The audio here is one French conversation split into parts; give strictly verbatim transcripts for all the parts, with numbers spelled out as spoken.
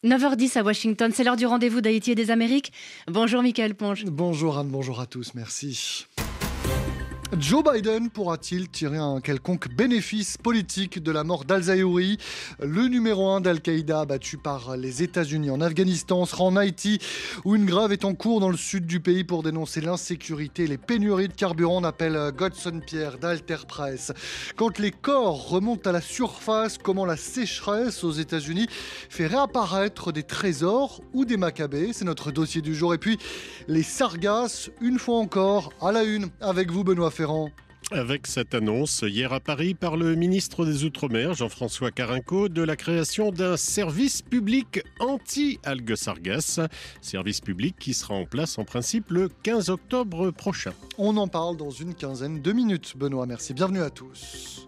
neuf heures dix à Washington, c'est l'heure du rendez-vous d'Haïti et des Amériques. Bonjour Mickaël Ponge. Bonjour Anne, bonjour à tous, merci. Joe Biden pourra-t-il tirer un quelconque bénéfice politique de la mort d'Al-Zayouri ? Le numéro un d'Al-Qaïda, abattu par les États-Unis en Afghanistan, sera en Haïti, où une grève est en cours dans le sud du pays pour dénoncer l'insécurité et les pénuries de carburant. On appelle Godson Pierre d'Alter Press. Quand les corps remontent à la surface, comment la sécheresse aux États-Unis fait réapparaître des trésors ou des macabées ? C'est notre dossier du jour. Et puis, les sargasses, une fois encore, à la une, avec vous Benoît Ferrand. Avec cette annonce hier à Paris par le ministre des Outre-mer, Jean-François Carenco, de la création d'un service public anti-algues sargasses. Service public qui sera en place en principe le quinze octobre prochain. On en parle dans une quinzaine de minutes. Benoît, merci. Bienvenue à tous.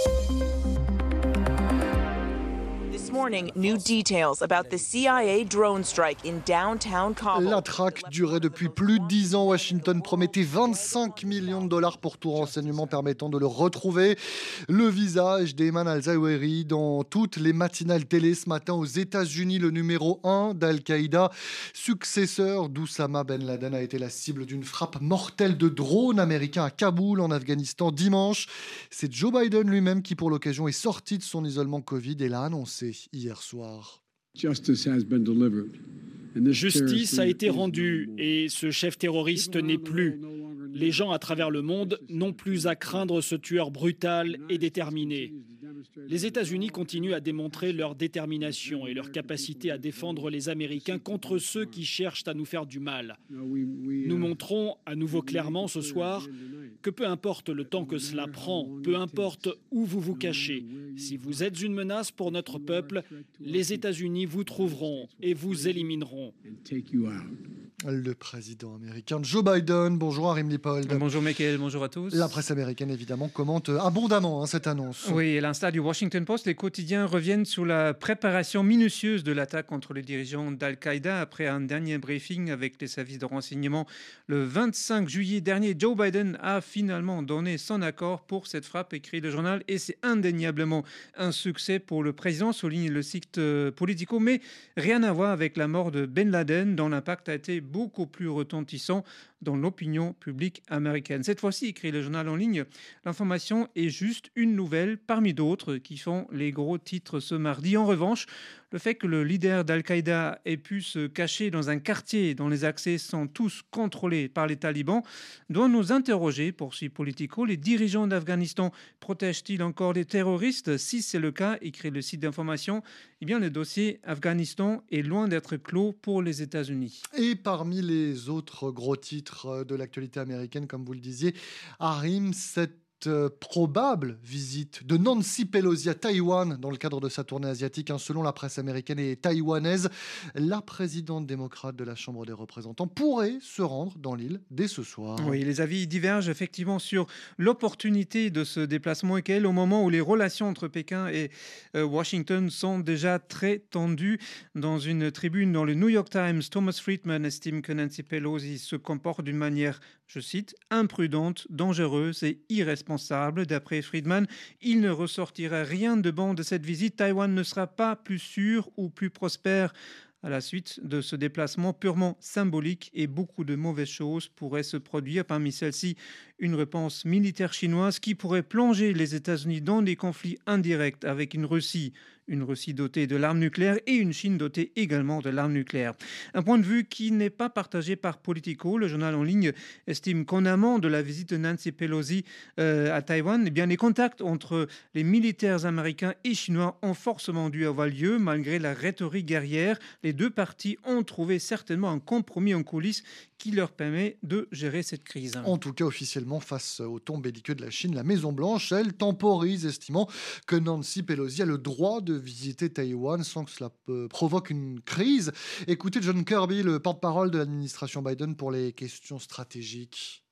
Morning, new details about the C I A drone strike in downtown Kabul. La traque durait depuis plus de dix ans. Washington promettait vingt-cinq millions de dollars pour tout renseignement permettant de le retrouver. Le visage d'Ayman al-Zayouri dans toutes les matinales télé ce matin aux États-Unis. Le numéro un d'Al-Qaïda, successeur d'Oussama Ben Laden, a été la cible d'une frappe mortelle de drones américains à Kaboul, en Afghanistan, dimanche. C'est Joe Biden lui-même qui, pour l'occasion, est sorti de son isolement Covid et l'a annoncé hier soir. Justice a été rendue et ce chef terroriste n'est plus. Les gens à travers le monde n'ont plus à craindre ce tueur brutal et déterminé. Les États-Unis continuent à démontrer leur détermination et leur capacité à défendre les Américains contre ceux qui cherchent à nous faire du mal. Nous montrons à nouveau clairement ce soir que peu importe le temps que cela prend, peu importe où vous vous cachez, si vous êtes une menace pour notre peuple, les États-Unis vous trouveront et vous élimineront. Le président américain Joe Biden. Bonjour Arim Lipold. Bonjour Mickaël, bonjour à tous. La presse américaine évidemment commente abondamment hein, cette annonce. Oui, à l'instar du Washington Post, les quotidiens reviennent sur la préparation minutieuse de l'attaque contre les dirigeants d'Al-Qaïda après un dernier briefing avec les services de renseignement. Le vingt-cinq juillet dernier, Joe Biden a finalement donné son accord pour cette frappe, écrit le journal, et c'est indéniablement un succès pour le président, souligne le site Politico, mais rien à voir avec la mort de Ben Laden, dont l'impact a été beaucoup plus retentissant dans l'opinion publique américaine. Cette fois-ci, écrit le journal en ligne, l'information est juste une nouvelle parmi d'autres qui font les gros titres ce mardi. En revanche, le fait que le leader d'Al-Qaïda ait pu se cacher dans un quartier dont les accès sont tous contrôlés par les talibans doit nous interroger, poursuit Politico. Les dirigeants d'Afghanistan protègent-ils encore les terroristes ? Si c'est le cas, écrit le site d'information, eh bien le dossier Afghanistan est loin d'être clos pour les États-Unis. Et parmi les autres gros titres de l'actualité américaine, comme vous le disiez, Harim, cette probable visite de Nancy Pelosi à Taïwan dans le cadre de sa tournée asiatique. Hein, selon la presse américaine et taïwanaise, la présidente démocrate de la Chambre des représentants pourrait se rendre dans l'île dès ce soir. Oui, les avis divergent effectivement sur l'opportunité de ce déplacement et qu'elle, au moment où les relations entre Pékin et euh, Washington sont déjà très tendues. Dans une tribune dans le New York Times, Thomas Friedman estime que Nancy Pelosi se comporte d'une manière, je cite, imprudente, dangereuse et irresponsable. D'après Friedman, il ne ressortira rien de bon de cette visite. Taïwan ne sera pas plus sûr ou plus prospère à la suite de ce déplacement purement symbolique et beaucoup de mauvaises choses pourraient se produire. Parmi celles-ci, une réponse militaire chinoise qui pourrait plonger les États-Unis dans des conflits indirects avec une Russie, une Russie dotée de l'arme nucléaire et une Chine dotée également de l'arme nucléaire. Un point de vue qui n'est pas partagé par Politico. Le journal en ligne estime qu'en amont de la visite de Nancy Pelosi euh, à Taïwan, eh bien, les contacts entre les militaires américains et chinois ont forcément dû avoir lieu malgré la rhétorique guerrière. Les deux parties ont trouvé certainement un compromis en coulisses qui leur permet de gérer cette crise. En tout cas, officiellement, face au ton belliqueux de la Chine, la Maison-Blanche, elle, temporise, estimant que Nancy Pelosi a le droit de visiter Taïwan sans que cela provoque une crise. Écoutez John Kirby, le porte-parole de l'administration Biden pour les questions stratégiques.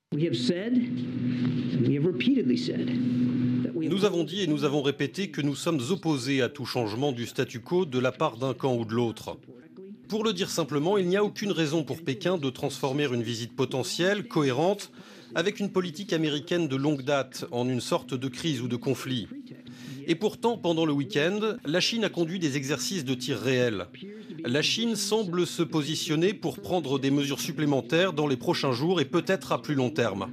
Nous avons dit et nous avons répété que nous sommes opposés à tout changement du statu quo de la part d'un camp ou de l'autre. Pour le dire simplement, il n'y a aucune raison pour Pékin de transformer une visite potentielle, cohérente, avec une politique américaine de longue date en une sorte de crise ou de conflit. Et pourtant, pendant le week-end, la Chine a conduit des exercices de tir réels. La Chine semble se positionner pour prendre des mesures supplémentaires dans les prochains jours et peut-être à plus long terme.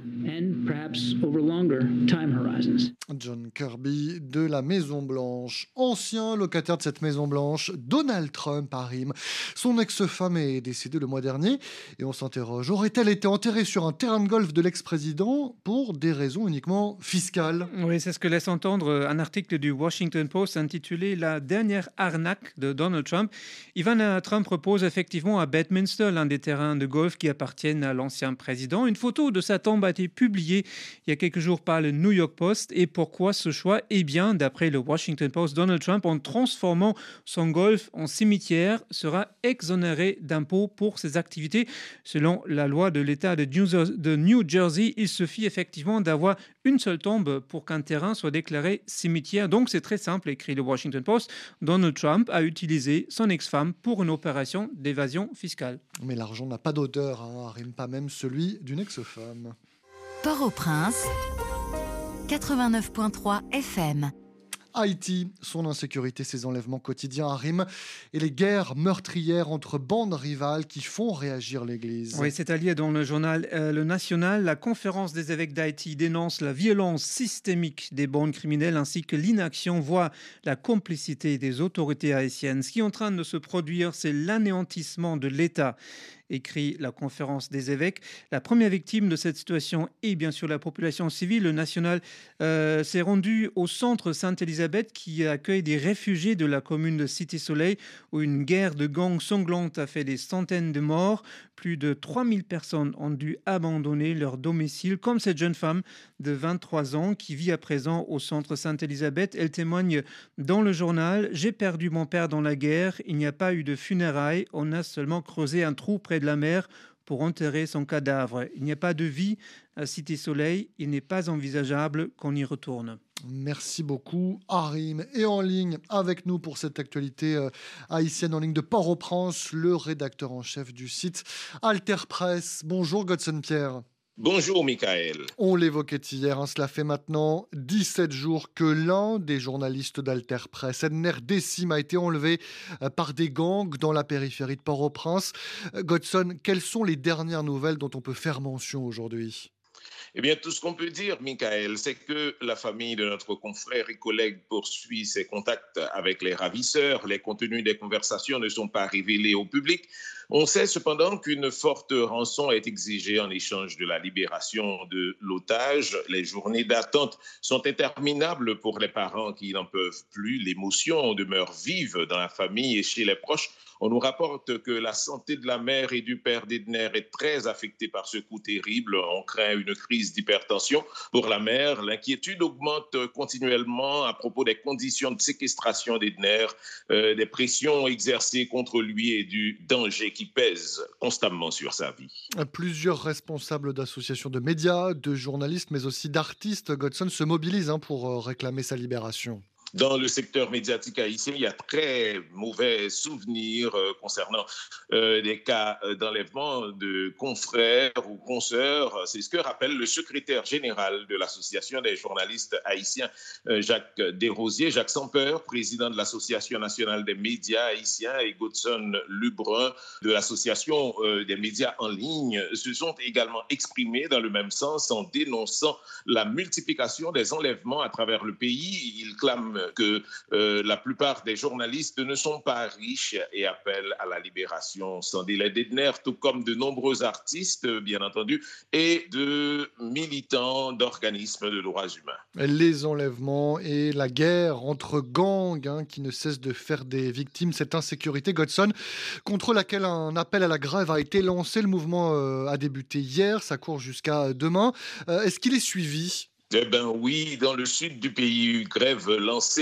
John Kirby de la Maison-Blanche. Ancien locataire de cette Maison-Blanche, Donald Trump arrive. Son ex-femme est décédée le mois dernier et on s'interroge. Aurait-elle été enterrée sur un terrain de golf de l'ex-président pour des raisons uniquement fiscales ? Oui, c'est ce que laisse entendre un article du Washington Post intitulé « La dernière arnaque de Donald Trump ». Ivana Trump repose effectivement à Bedminster, l'un des terrains de golf qui appartiennent à l'ancien président. Une photo de sa tombe a été publiée il y a quelques jours par le New York Post. Et pourquoi ce choix ? Eh bien, d'après le Washington Post, Donald Trump, en transformant son golf en cimetière, sera exonéré d'impôts pour ses activités. Selon la loi de l'État de New Jersey, il suffit effectivement d'avoir une seule tombe pour qu'un terrain soit déclaré cimetière. Donc c'est très simple, écrit le Washington Post. Donald Trump a utilisé son ex-femme pour une opération d'évasion fiscale. Mais l'argent n'a pas d'odeur, hein, Harim, pas même celui d'une ex-femme. Port-au-Prince, quatre-vingt-neuf virgule trois F M. Haïti, son insécurité, ses enlèvements quotidiens à Rime et les guerres meurtrières entre bandes rivales qui font réagir l'Église. Oui, c'est à lire dans le journal euh, Le National. La conférence des évêques d'Haïti dénonce la violence systémique des bandes criminelles ainsi que l'inaction, voire la complicité des autorités haïtiennes. Ce qui est en train de se produire, c'est l'anéantissement de l'État, écrit la conférence des évêques. La première victime de cette situation est bien sûr la population civile. Le National euh, s'est rendu au centre Sainte-Élisabeth qui accueille des réfugiés de la commune de Cité-Soleil où une guerre de gangs sanglante a fait des centaines de morts. Plus de trois mille personnes ont dû abandonner leur domicile, comme cette jeune femme de vingt-trois ans qui vit à présent au centre Sainte-Élisabeth. Elle témoigne dans le journal « J'ai perdu mon père dans la guerre. Il n'y a pas eu de funérailles. On a seulement creusé un trou près de la mer pour enterrer son cadavre. Il n'y a pas de vie à Cité-Soleil. Il n'est pas envisageable qu'on y retourne. » Merci beaucoup, Harim. Et en ligne avec nous pour cette actualité euh, haïtienne en ligne de Port-au-Prince, le rédacteur en chef du site Alter Presse. Bonjour, Godson Pierre. Bonjour, Michael. On l'évoquait hier, hein, cela fait maintenant dix-sept jours que l'un des journalistes d'Alter Presse, Edner Dessim, a été enlevé euh, par des gangs dans la périphérie de Port-au-Prince. Euh, Godson, quelles sont les dernières nouvelles dont on peut faire mention aujourd'hui ? Eh bien, tout ce qu'on peut dire, Michael, c'est que la famille de notre confrère et collègue poursuit ses contacts avec les ravisseurs. Les contenus des conversations ne sont pas révélés au public. On sait cependant qu'une forte rançon est exigée en échange de la libération de l'otage. Les journées d'attente sont interminables pour les parents qui n'en peuvent plus. L'émotion demeure vive dans la famille et chez les proches. On nous rapporte que la santé de la mère et du père d'Edner est très affectée par ce coup terrible. On craint une crise d'hypertension. Pour la mère, l'inquiétude augmente continuellement à propos des conditions de séquestration d'Edner, euh, des pressions exercées contre lui et du danger qui pèse constamment sur sa vie. Plusieurs responsables d'associations de médias, de journalistes, mais aussi d'artistes, Godson, se mobilisent hein, pour réclamer sa libération. Dans le secteur médiatique haïtien, il y a très mauvais souvenirs euh, concernant euh, des cas d'enlèvement de confrères ou consoeurs. C'est ce que rappelle le secrétaire général de l'Association des journalistes haïtiens, euh, Jacques Desrosiers, Jacques Sampeur, président de l'Association nationale des médias haïtiens, et Godson Lebrun de l'Association euh, des médias en ligne se sont également exprimés dans le même sens en dénonçant la multiplication des enlèvements à travers le pays. Ils clament que euh, la plupart des journalistes ne sont pas riches et appellent à la libération sans délai d'Edner, tout comme de nombreux artistes, bien entendu, et de militants d'organismes de droits humains. Les enlèvements et la guerre entre gangs hein, qui ne cessent de faire des victimes, cette insécurité, Godson, contre laquelle un appel à la grève a été lancé. Le mouvement euh, a débuté hier, ça court jusqu'à demain. Euh, est-ce qu'il est suivi ? Eh bien oui, dans le sud du pays, une grève lancée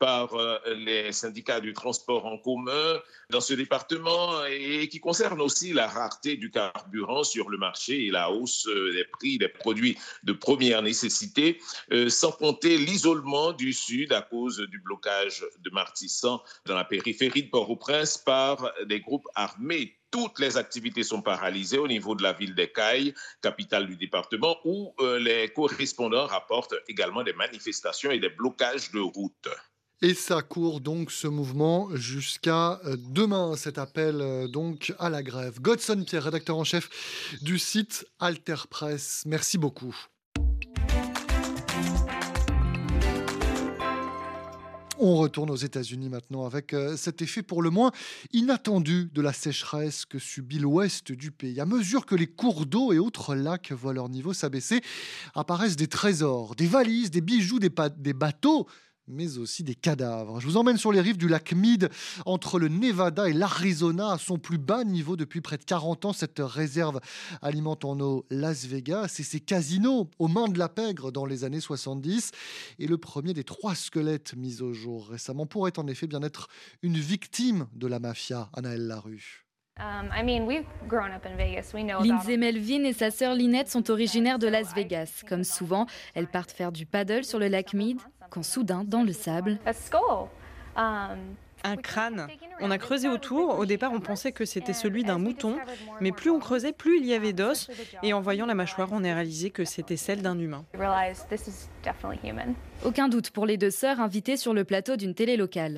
par euh, les syndicats du transport en commun dans ce département et qui concerne aussi la rareté du carburant sur le marché et la hausse euh, des prix des produits de première nécessité, euh, sans compter l'isolement du Sud à cause du blocage de Martissan dans la périphérie de Port-au-Prince par des groupes armés. Toutes les activités sont paralysées au niveau de la ville d'Écailles, capitale du département, où euh, les correspondants rapportent également des manifestations et des blocages de routes. Et ça court donc ce mouvement jusqu'à demain, cet appel euh, donc à la grève. Godson Pierre, rédacteur en chef du site Alter Press. Merci beaucoup. On retourne aux États-Unis maintenant avec euh, cet effet pour le moins inattendu de la sécheresse que subit l'ouest du pays. À mesure que les cours d'eau et autres lacs voient leur niveau s'abaisser, apparaissent des trésors, des valises, des bijoux, des, pa- des bateaux, mais aussi des cadavres. Je vous emmène sur les rives du lac Mead, entre le Nevada et l'Arizona, à son plus bas niveau depuis près de quarante ans. Cette réserve alimente en eau Las Vegas et ses casinos aux mains de la pègre dans les années soixante-dix. Et le premier des trois squelettes mis au jour récemment pourrait en effet bien être une victime de la mafia. Anaëlle Larue. Lindsay Melvin et sa sœur Lynette sont originaires de Las Vegas. Comme souvent, elles partent faire du paddle sur le lac Mead, quand soudain, dans le sable, un crâne. On a creusé autour. Au départ, on pensait que c'était celui d'un mouton, mais plus on creusait, plus il y avait d'os. Et en voyant la mâchoire, on a réalisé que c'était celle d'un humain. Aucun doute pour les deux sœurs invitées sur le plateau d'une télé locale.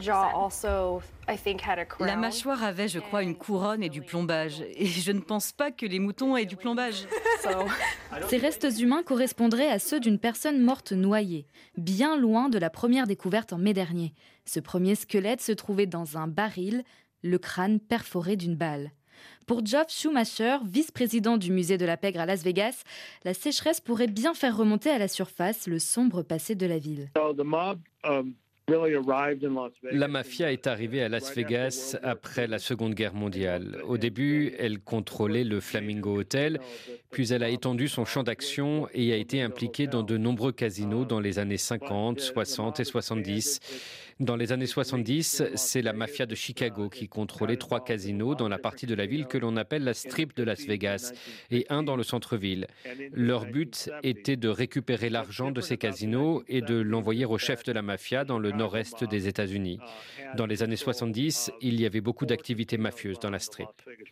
La mâchoire avait, je crois, une couronne et du plombage. Et je ne pense pas que les moutons aient du plombage. Ces restes humains correspondraient à ceux d'une personne morte noyée, bien loin de la première découverte en mai dernier. Ce premier squelette se trouvait dans un baril, le crâne perforé d'une balle. Pour Geoff Schumacher, vice-président du musée de la pègre à Las Vegas, la sécheresse pourrait bien faire remonter à la surface le sombre passé de la ville. La mafia est arrivée à Las Vegas après la Seconde Guerre mondiale. Au début, elle contrôlait le Flamingo Hotel, puis elle a étendu son champ d'action et a été impliquée dans de nombreux casinos dans les années cinquante, soixante et soixante-dix. Dans les années soixante-dix, c'est la mafia de Chicago qui contrôlait trois casinos dans la partie de la ville que l'on appelle la Strip de Las Vegas et un dans le centre-ville. Leur but était de récupérer l'argent de ces casinos et de l'envoyer au chef de la mafia dans le nord-est des États-Unis. Dans les années soixante-dix, il y avait beaucoup d'activités mafieuses dans la Strip.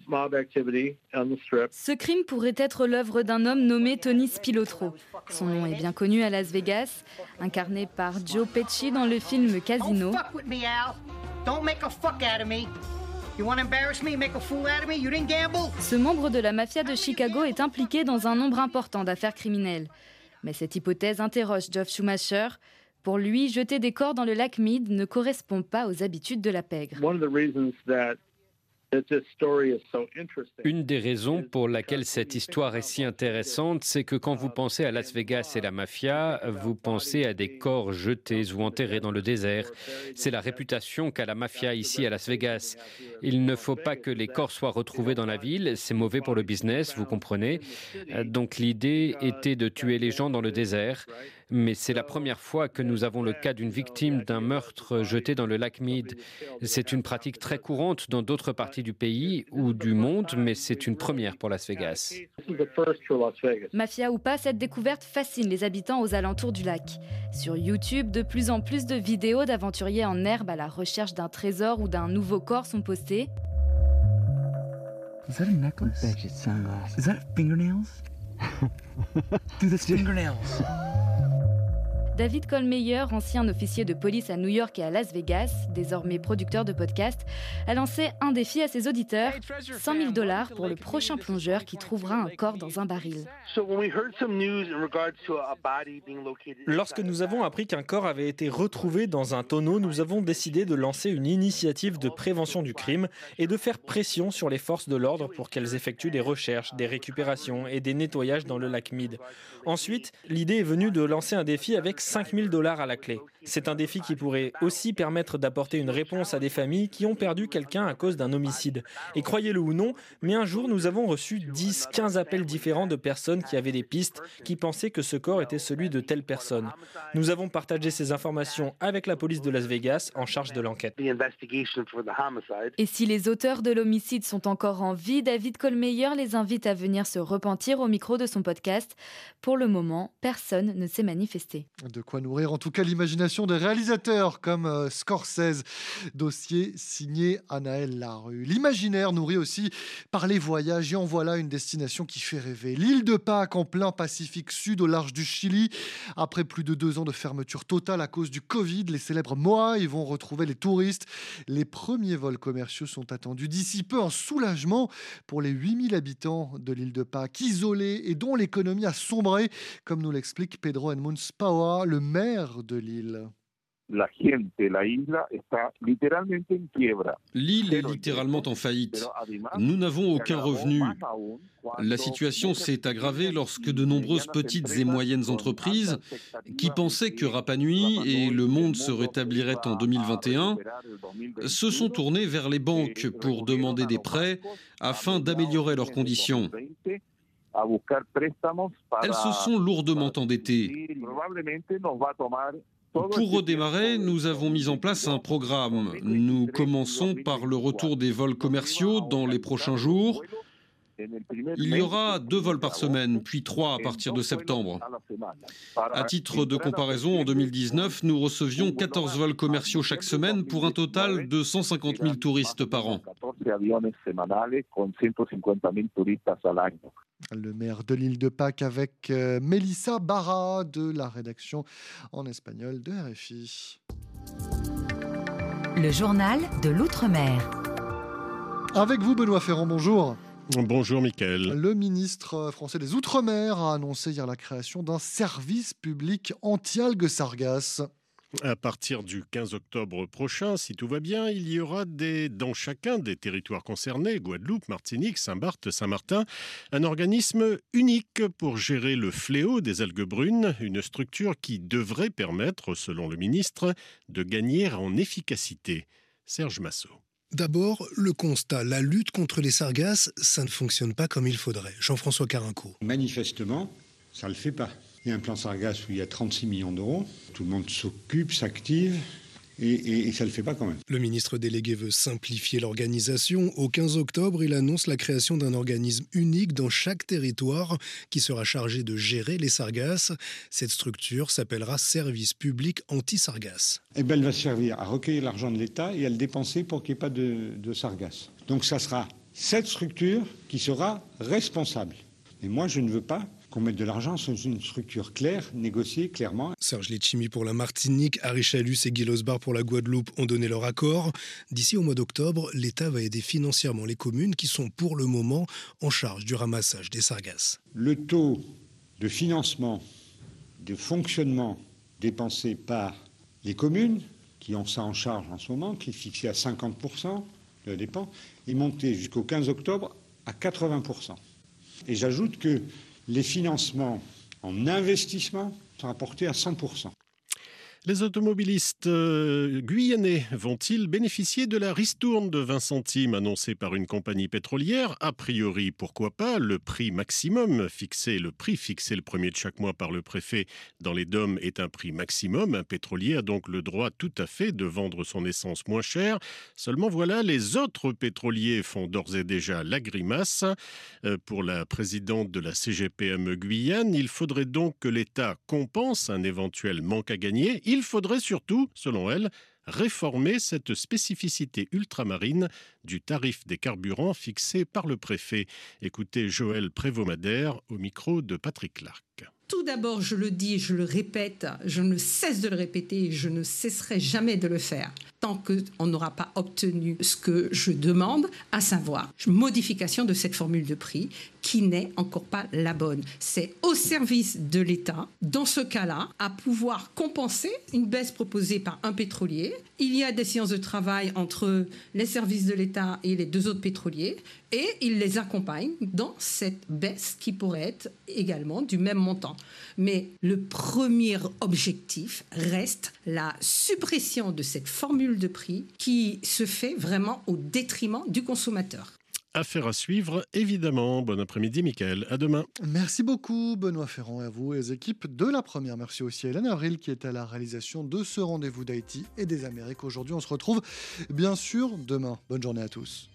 Ce crime pourrait être l'œuvre d'un homme nommé Tony Spilotro. Son nom est bien connu à Las Vegas, incarné par Joe Pesci dans le film Casino. Ce membre de la mafia de Chicago est impliqué dans un nombre important d'affaires criminelles. Mais cette hypothèse interroge Geoff Schumacher. Pour lui, jeter des corps dans le lac Mead ne correspond pas aux habitudes de la pègre. Une des raisons pour laquelle cette histoire est si intéressante, c'est que quand vous pensez à Las Vegas et la mafia, vous pensez à des corps jetés ou enterrés dans le désert. C'est la réputation qu'a la mafia ici à Las Vegas. Il ne faut pas que les corps soient retrouvés dans la ville, c'est mauvais pour le business, vous comprenez. Donc l'idée était de tuer les gens dans le désert. Mais c'est la première fois que nous avons le cas d'une victime d'un meurtre jeté dans le lac Mead. C'est une pratique très courante dans d'autres parties du pays ou du monde, mais c'est une première pour Las Vegas. Mafia ou pas, cette découverte fascine les habitants aux alentours du lac. Sur YouTube, de plus en plus de vidéos d'aventuriers en herbe à la recherche d'un trésor ou d'un nouveau corps sont postées. Is that a necklace? I bet it's sunglasses. Is that fingernails? Dude, that's fingernails. David Kohlmeyer, ancien officier de police à New York et à Las Vegas, désormais producteur de podcasts, a lancé un défi à ses auditeurs, cent mille dollars pour le prochain plongeur qui trouvera un corps dans un baril. Lorsque nous avons appris qu'un corps avait été retrouvé dans un tonneau, nous avons décidé de lancer une initiative de prévention du crime et de faire pression sur les forces de l'ordre pour qu'elles effectuent des recherches, des récupérations et des nettoyages dans le lac Mead. Ensuite, l'idée est venue de lancer un défi avec cinq mille dollars à la clé. C'est un défi qui pourrait aussi permettre d'apporter une réponse à des familles qui ont perdu quelqu'un à cause d'un homicide. Et croyez-le ou non, mais un jour nous avons reçu dix, quinze appels différents de personnes qui avaient des pistes, qui pensaient que ce corps était celui de telle personne. Nous avons partagé ces informations avec la police de Las Vegas en charge de l'enquête. Et si les auteurs de l'homicide sont encore en vie, David Kohlmeier les invite à venir se repentir au micro de son podcast. Pour le moment, personne ne s'est manifesté. De quoi nourrir en tout cas l'imagination des réalisateurs comme euh, Scorsese, dossier signé Anaël Larue. L'imaginaire nourri aussi par les voyages, et en voilà une destination qui fait rêver. L'île de Pâques en plein Pacifique Sud au large du Chili. Après plus de deux ans de fermeture totale à cause du Covid, les célèbres Moai vont retrouver les touristes. Les premiers vols commerciaux sont attendus d'ici peu, en soulagement pour les huit mille habitants de l'île de Pâques, isolés et dont l'économie a sombré, comme nous l'explique Pedro Edmunds Paua, le maire de l'île. L'île est littéralement en faillite. Nous n'avons aucun revenu. La situation s'est aggravée lorsque de nombreuses petites et moyennes entreprises qui pensaient que Rapa Nui et le monde se rétabliraient en deux mille vingt et un se sont tournées vers les banques pour demander des prêts afin d'améliorer leurs conditions. Elles se sont lourdement endettées. Pour redémarrer, nous avons mis en place un programme. Nous commençons par le retour des vols commerciaux dans les prochains jours. Il y aura deux vols par semaine, puis trois à partir de septembre. À titre de comparaison, en deux mille dix-neuf, nous recevions quatorze vols commerciaux chaque semaine pour un total de cent cinquante mille touristes par an. Le maire de l'île de Pâques avec euh, Mélissa Barra de la rédaction en espagnol de R F I. Le journal de l'Outre-mer. Avec vous, Benoît Ferrand, bonjour. Bonjour Mickaël. Le ministre français des Outre-mer a annoncé hier la création d'un service public anti-algues sargasses. À partir du quinze octobre prochain, si tout va bien, il y aura des, dans chacun des territoires concernés, Guadeloupe, Martinique, Saint-Barth, Saint-Martin, un organisme unique pour gérer le fléau des algues brunes, une structure qui devrait permettre, selon le ministre, de gagner en efficacité. Serge Massot. D'abord, le constat, la lutte contre les sargasses, ça ne fonctionne pas comme il faudrait. Jean-François Carinco. Manifestement, ça ne le fait pas. Il y a un plan sargasse où il y a trente-six millions d'euros. Tout le monde s'occupe, s'active, et, et, et ça ne le fait pas quand même. Le ministre délégué veut simplifier l'organisation. Au quinze octobre, il annonce la création d'un organisme unique dans chaque territoire qui sera chargé de gérer les sargasses. Cette structure s'appellera Service public anti-sargasses. Eh ben, elle va servir à recueillir l'argent de l'État et à le dépenser pour qu'il n'y ait pas de, de sargasses. Donc ça sera cette structure qui sera responsable. Et moi, je ne veux pas qu'on mette de l'argent sur une structure claire, négociée clairement. Serge Letchimy pour la Martinique, Harry Chalus et Guy Losbar pour la Guadeloupe ont donné leur accord. D'ici au mois d'octobre, l'État va aider financièrement les communes qui sont pour le moment en charge du ramassage des sargasses. Le taux de financement, de fonctionnement dépensé par les communes, qui ont ça en charge en ce moment, qui est fixé à cinquante pour cent de la dépense, est monté jusqu'au quinze octobre à quatre-vingts pour cent. Et j'ajoute que les financements en investissement sont rapportés à cent pour cent. Les automobilistes euh, guyanais vont-ils bénéficier de la ristourne de vingt centimes annoncée par une compagnie pétrolière ? A priori, pourquoi pas ? Le prix maximum fixé, le prix fixé le premier de chaque mois par le préfet dans les D O M est un prix maximum. Un pétrolier a donc le droit tout à fait de vendre son essence moins cher. Seulement voilà, les autres pétroliers font d'ores et déjà la grimace. Euh, pour la présidente de la C G P M E Guyane, il faudrait donc que l'État compense un éventuel manque à gagner. Il faudrait surtout, selon elle, réformer cette spécificité ultramarine du tarif des carburants fixé par le préfet. Écoutez Joël Prévost-Madère au micro de Patrick Clark. Tout d'abord, je le dis et je le répète, je ne cesse de le répéter et je ne cesserai jamais de le faire. tant qu'on n'aura pas obtenu ce que je demande, à savoir modification de cette formule de prix qui n'est encore pas la bonne. C'est au service de l'État, dans ce cas-là, à pouvoir compenser une baisse proposée par un pétrolier. Il y a des séances de travail entre les services de l'État et les deux autres pétroliers et il les accompagne dans cette baisse qui pourrait être également du même montant. Mais le premier objectif reste la suppression de cette formule de prix qui se fait vraiment au détriment du consommateur. Affaire à suivre, évidemment. Bon après-midi, Mickaël. À demain. Merci beaucoup, Benoît Ferrand, et à vous et aux équipes de La Première. Merci aussi à Hélène Avril qui est à la réalisation de ce rendez-vous d'Haïti et des Amériques. Aujourd'hui, on se retrouve bien sûr demain. Bonne journée à tous.